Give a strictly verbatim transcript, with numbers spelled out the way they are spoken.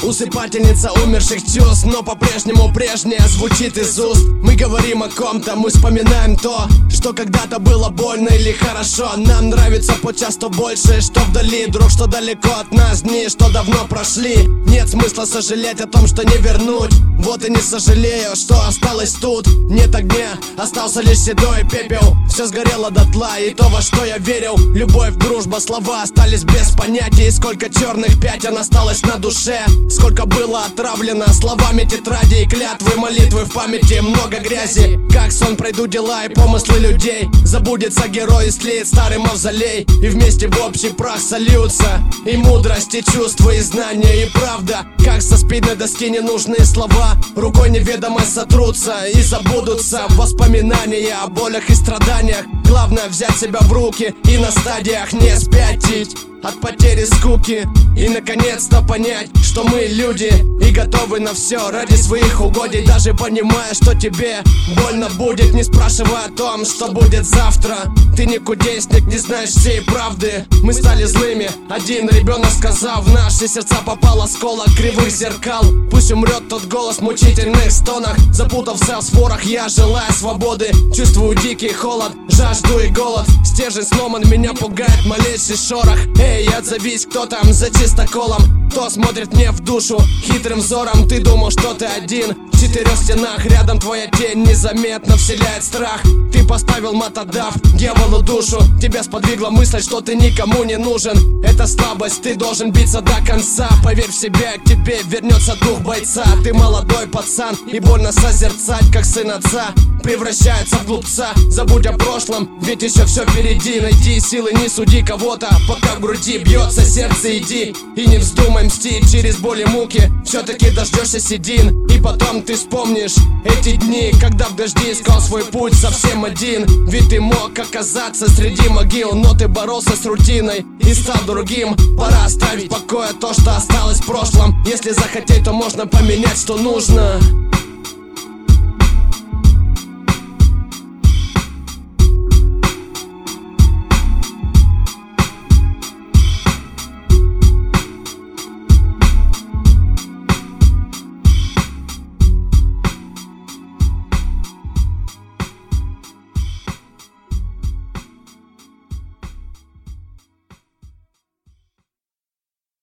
Усыпательница умерших чувств, но по-прежнему прежняя звучит из уст. Мы говорим о ком-то, мы вспоминаем то, что когда-то было больно или хорошо. Нам нравится подчас то больше, что вдали, друг, что далеко от нас, дни, что давно прошли. Нет смысла сожалеть о том, что не вернуть. Вот и не сожалею, что осталось тут. Нет огня, остался лишь седой пепел. Все сгорело дотла, и то, во что я верил. Любовь, дружба, слова остались без понятий. Сколько черных пятен осталось на душе. Сколько было отравлено словами тетради и клятвы, молитвы в памяти, много грязи. Как сон пройдут дела и помыслы людей. Забудется герой и стлеет старый мавзолей. И вместе в общий прах сольются и мудрость, и чувства, и знания, и правда. Как со спидной доски ненужные слова рукой неведомой сотрутся и забудутся. Воспоминания о болях и страданиях. Главное взять себя в руки и на стадиях не спятить от потери скуки. И наконец-то понять, что мы люди и готовы на все ради своих угодий. Даже понимая, что тебе больно будет, не спрашивая о том, что будет завтра. Ты не кудесник, не знаешь всей правды. Мы стали злыми, один ребенок сказал. В наши сердца попал осколок кривых зеркал. Пусть умрет тот голос в мучительных стонах. Запутался в спорах, я желаю свободы. Чувствую дикий холод, жажду и голод. Стержень сломан, меня пугает малейший шорох. Эй, отзовись, кто там за чистоколом? Кто смотрит мне в душу хитрым взором? Ты думал, что ты один в четырех стенах. Рядом твоя тень незаметно вселяет страх. Ты поставил мотодав дьяволу душу. Тебя сподвигла мысль, что ты никому не нужен. Это слабость, ты должен биться до конца. Поверь в себя, к тебе вернется дух бойца. Ты молодой пацан, и больно созерцать, как сын отца превращается в глупца. Забудь о прошлом, ведь еще все впереди. Найди силы, не суди кого-то, пока в груди бьется сердце, иди. И не вздумай мстить через боль и муки. Все-таки дождешься седин, и потом ты вспомнишь эти дни, когда в дожди искал свой путь совсем один. Ведь ты мог оказаться среди могил, но ты боролся с рутиной и стал другим. Пора оставить в покое то, что осталось в прошлом. Если захотеть, то можно поменять, что нужно.